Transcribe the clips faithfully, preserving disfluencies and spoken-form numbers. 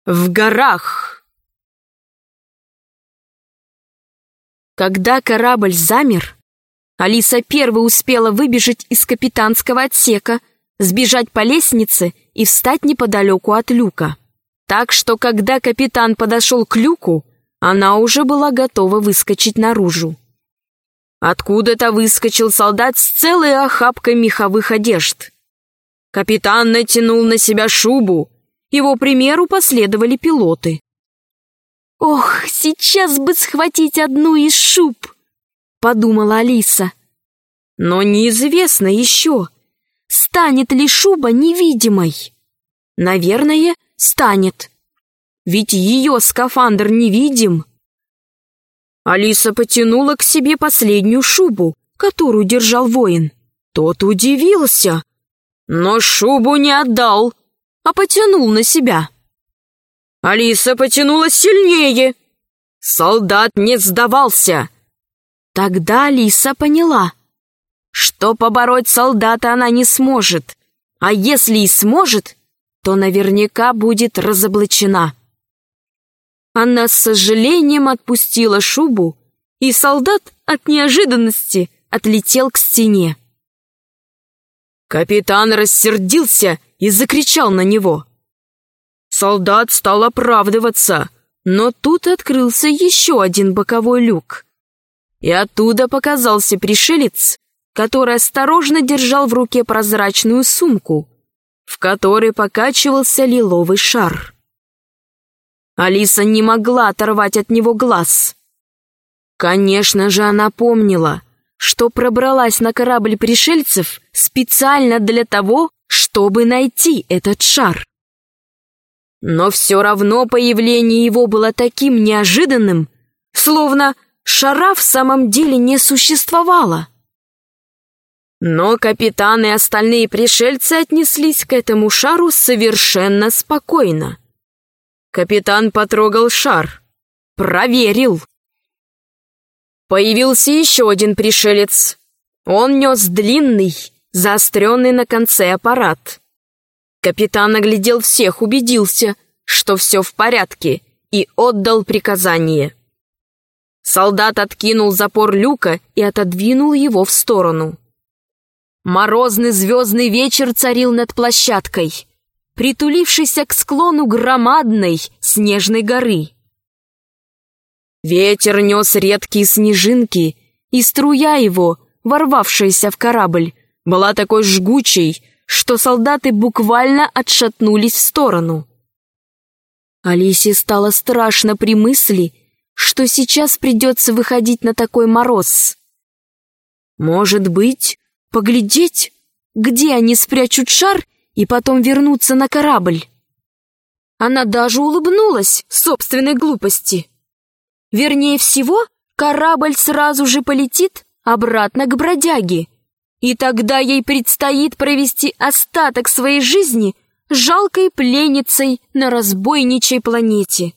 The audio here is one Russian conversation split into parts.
В горах. Когда корабль замер, Алиса первой успела выбежать из капитанского отсека, сбежать по лестнице и встать неподалеку от люка. Так что, когда капитан подошел к люку, она уже была готова выскочить наружу. Откуда-то выскочил солдат с целой охапкой меховых одежд. Капитан натянул на себя шубу. Его примеру последовали пилоты. «Ох, сейчас бы схватить одну из шуб!» — подумала Алиса. Но неизвестно еще, станет ли шуба невидимой. Наверное, станет. Ведь ее скафандр невидим. Алиса потянула к себе последнюю шубу, которую держал воин. Тот удивился, но шубу не отдал, а потянул на себя. Алиса потянула сильнее. Солдат не сдавался. Тогда Алиса поняла, что побороть солдата она не сможет, а если и сможет, то наверняка будет разоблачена. Она с сожалением отпустила шубу, и солдат от неожиданности отлетел к стене. Капитан рассердился и закричал на него. Солдат стал оправдываться, но тут открылся еще один боковой люк. И оттуда показался пришелец, который осторожно держал в руке прозрачную сумку, в которой покачивался лиловый шар. Алиса не могла оторвать от него глаз. Конечно же, она помнила, что пробралась на корабль пришельцев специально для того, чтобы найти этот шар. Но все равно появление его было таким неожиданным, словно шара в самом деле не существовало. Но капитан и остальные пришельцы отнеслись к этому шару совершенно спокойно. Капитан потрогал шар, проверил. Появился еще один пришелец. Он нес длинный, заостренный на конце аппарат. Капитан оглядел всех, убедился, что все в порядке, и отдал приказание. Солдат откинул запор люка и отодвинул его в сторону. Морозный звездный вечер царил над площадкой, притулившейся к склону громадной снежной горы. Ветер нес редкие снежинки, и струя его, ворвавшаяся в корабль, была такой жгучей, что солдаты буквально отшатнулись в сторону. Алисе стало страшно при мысли, что сейчас придется выходить на такой мороз. Может быть, поглядеть, где они спрячут шар, и потом вернуться на корабль. Она даже улыбнулась собственной глупости. Вернее всего, корабль сразу же полетит обратно к бродяге, и тогда ей предстоит провести остаток своей жизни жалкой пленницей на разбойничьей планете.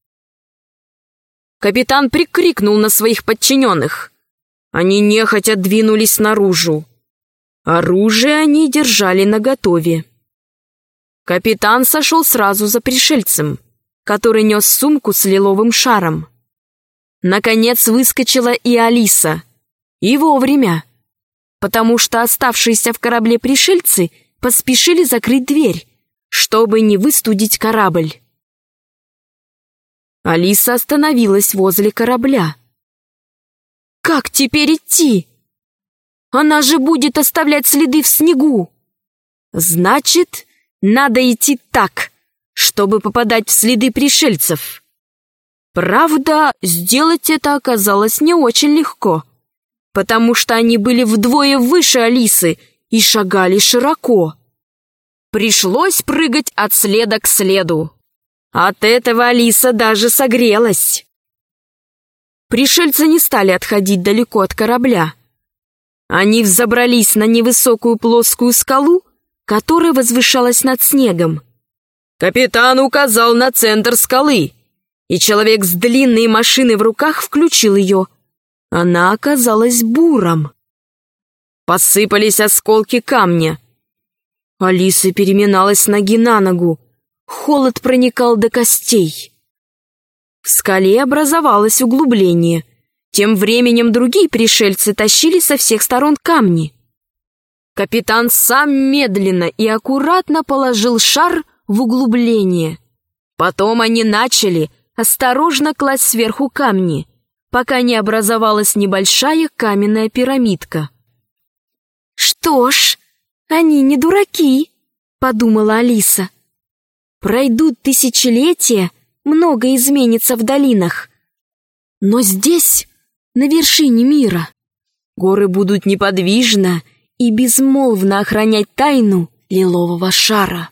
Капитан прикрикнул на своих подчиненных. Они нехотя двинулись наружу. Оружие они держали наготове. Капитан сошел сразу за пришельцем, который нес сумку с лиловым шаром. Наконец выскочила и Алиса. И вовремя, потому что оставшиеся в корабле пришельцы поспешили закрыть дверь, чтобы не выстудить корабль. Алиса остановилась возле корабля. Как теперь идти? Она же будет оставлять следы в снегу. Значит, надо идти так, чтобы попадать в следы пришельцев. Правда, сделать это оказалось не очень легко, потому что они были вдвое выше Алисы и шагали широко. Пришлось прыгать от следа к следу. От этого Алиса даже согрелась. Пришельцы не стали отходить далеко от корабля. Они взобрались на невысокую плоскую скалу, которая возвышалась над снегом. Капитан указал на центр скалы, и человек с длинной машиной в руках включил ее. Она оказалась буром. Посыпались осколки камня. Алиса переминалась с ноги на ногу. Холод проникал до костей. В скале образовалось углубление. Тем временем другие пришельцы тащили со всех сторон камни. Капитан сам медленно и аккуратно положил шар в углубление. Потом они начали осторожно класть сверху камни, пока не образовалась небольшая каменная пирамидка. «Что ж, они не дураки», — подумала Алиса. «Пройдут тысячелетия, многое изменится в долинах. Но здесь, на вершине мира, горы будут неподвижно и безмолвно охранять тайну лилового шара».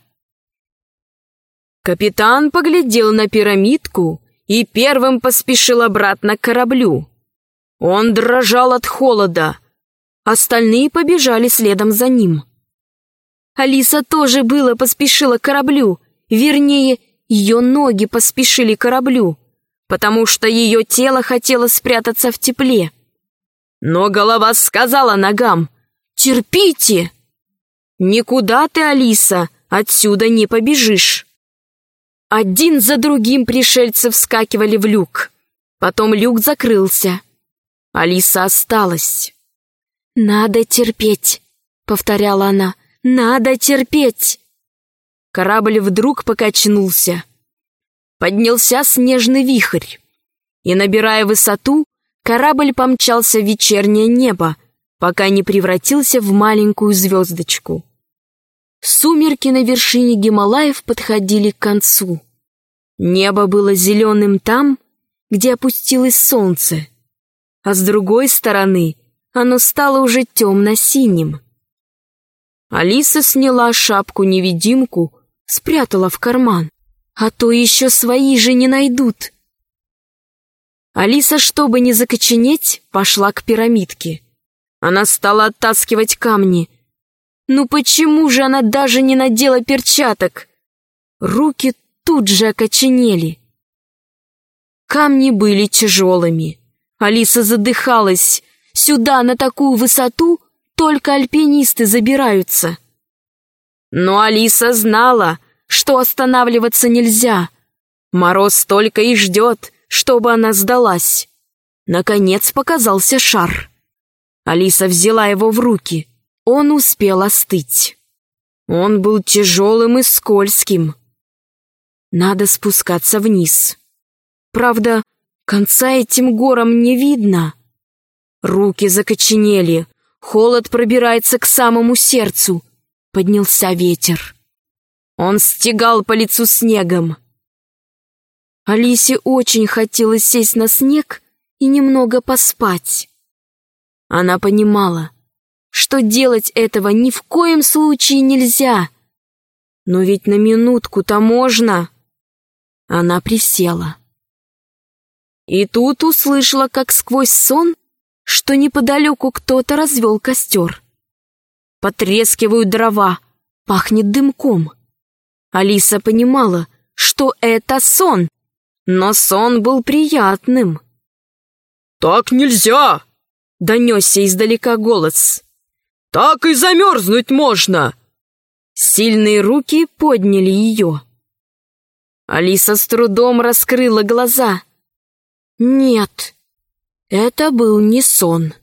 Капитан поглядел на пирамидку и первым поспешил обратно к кораблю. Он дрожал от холода. Остальные побежали следом за ним. Алиса тоже было поспешила к кораблю, вернее, ее ноги поспешили к кораблю, потому что ее тело хотело спрятаться в тепле. Но голова сказала ногам: «Терпите! Никуда ты, Алиса, отсюда не побежишь». Один за другим пришельцы вскакивали в люк. Потом люк закрылся. Алиса осталась. «Надо терпеть», — повторяла она, — «надо терпеть». Корабль вдруг покачнулся. Поднялся снежный вихрь. И, набирая высоту, корабль помчался в вечернее небо, пока не превратился в маленькую звездочку. Сумерки на вершине Гималаев подходили к концу. Небо было зеленым там, где опустилось солнце, а с другой стороны оно стало уже темно-синим. Алиса сняла шапку-невидимку, спрятала в карман, а то еще свои же не найдут. Алиса, чтобы не закоченеть, пошла к пирамидке. Она стала оттаскивать камни. Ну почему же она даже не надела перчаток? Руки тут же окоченели. Камни были тяжелыми. Алиса задыхалась. Сюда, на такую высоту, только альпинисты забираются. Но Алиса знала, что останавливаться нельзя. Мороз только и ждет, чтобы она сдалась. Наконец показался шар. Алиса взяла его в руки. Он успел остыть. Он был тяжелым и скользким. Надо спускаться вниз. Правда, конца этим горам не видно. Руки закоченели, холод пробирается к самому сердцу. Поднялся ветер. Он стегал по лицу снегом. Алисе очень хотелось сесть на снег и немного поспать. Она понимала, что делать этого ни в коем случае нельзя. Но ведь на минутку-то можно. Она присела. И тут услышала, как сквозь сон, что неподалеку кто-то развел костер. Потрескивают дрова, пахнет дымком. Алиса понимала, что это сон, но сон был приятным. «Так нельзя!» — донесся издалека голос. «Так и замерзнуть можно!» Сильные руки подняли ее. Алиса с трудом раскрыла глаза. Нет, это был не сон.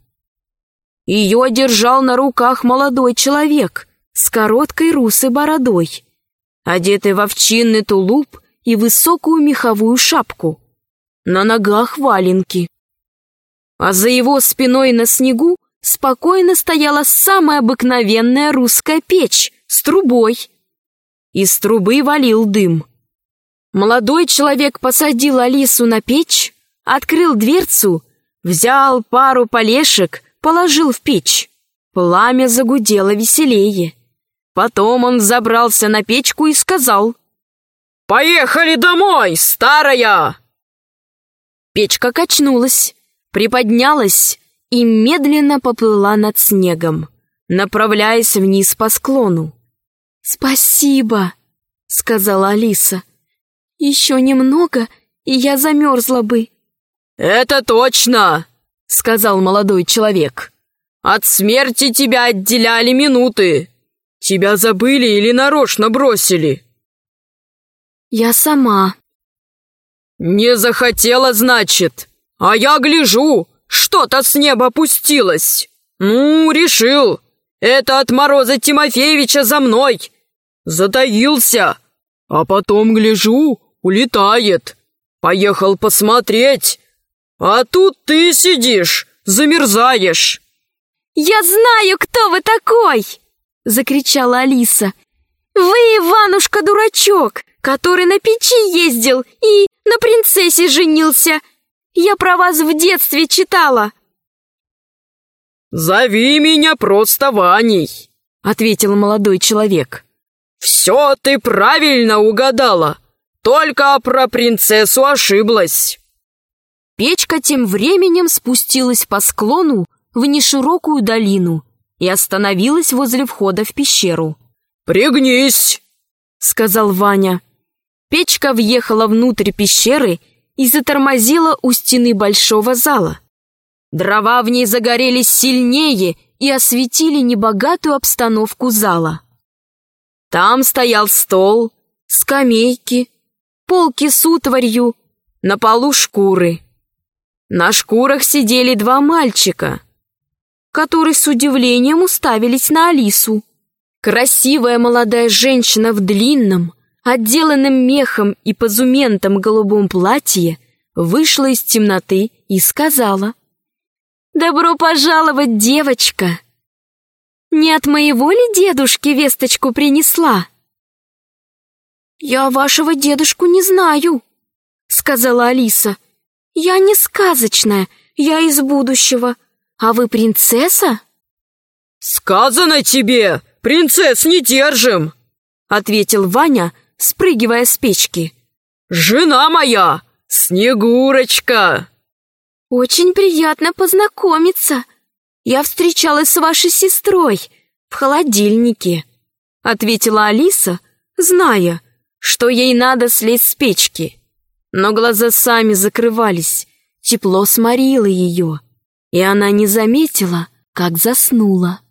Ее держал на руках молодой человек с короткой русой бородой, одетый в овчинный тулуп и высокую меховую шапку. На ногах валенки. А за его спиной на снегу спокойно стояла самая обыкновенная русская печь с трубой. Из трубы валил дым. Молодой человек посадил Алису на печь, открыл дверцу, взял пару полешек, положил в печь. Пламя загудело веселее. Потом он забрался на печку и сказал: «Поехали домой, старая!» Печка качнулась, приподнялась и медленно поплыла над снегом, направляясь вниз по склону. «Спасибо», — сказала Алиса. «Еще немного, и я замерзла бы». «Это точно», — сказал молодой человек. «От смерти тебя отделяли минуты. Тебя забыли или нарочно бросили?» Я сама. Не захотела, значит. А я гляжу, что-то с неба опустилось. Ну, решил. Это от Мороза Тимофеевича за мной. Затаился. А потом, гляжу, улетает. Поехал посмотреть. А тут ты сидишь, замерзаешь. «Я знаю, кто вы такой!» — закричала Алиса. «Вы Иванушка-дурачок, который на печи ездил и на принцессе женился. Я про вас в детстве читала». «Зови меня просто Ваней», — ответил молодой человек. «Все ты правильно угадала, только про принцессу ошиблась». Печка тем временем спустилась по склону в неширокую долину и остановилась возле входа в пещеру. «Пригнись», — сказал Ваня. Печка въехала внутрь пещеры и затормозила у стены большого зала. Дрова в ней загорелись сильнее и осветили небогатую обстановку зала. Там стоял стол, скамейки, полки с утварью, на полу шкуры. На шкурах сидели два мальчика, которые с удивлением уставились на Алису. Красивая молодая женщина в длинном, отделанном мехом и позументом голубом платье вышла из темноты и сказала: «Добро пожаловать, девочка! Не от моего ли дедушки весточку принесла?» «Я вашего дедушку не знаю», — сказала Алиса. «Я не сказочная, я из будущего. А вы принцесса?» «Сказано тебе, принцесс не держим», — ответил Ваня, спрыгивая с печки. «Жена моя, Снегурочка». «Очень приятно познакомиться. Я встречалась с вашей сестрой в холодильнике», — ответила Алиса, зная, что ей надо слезть с печки. Но глаза сами закрывались, тепло сморило ее, и она не заметила, как заснула.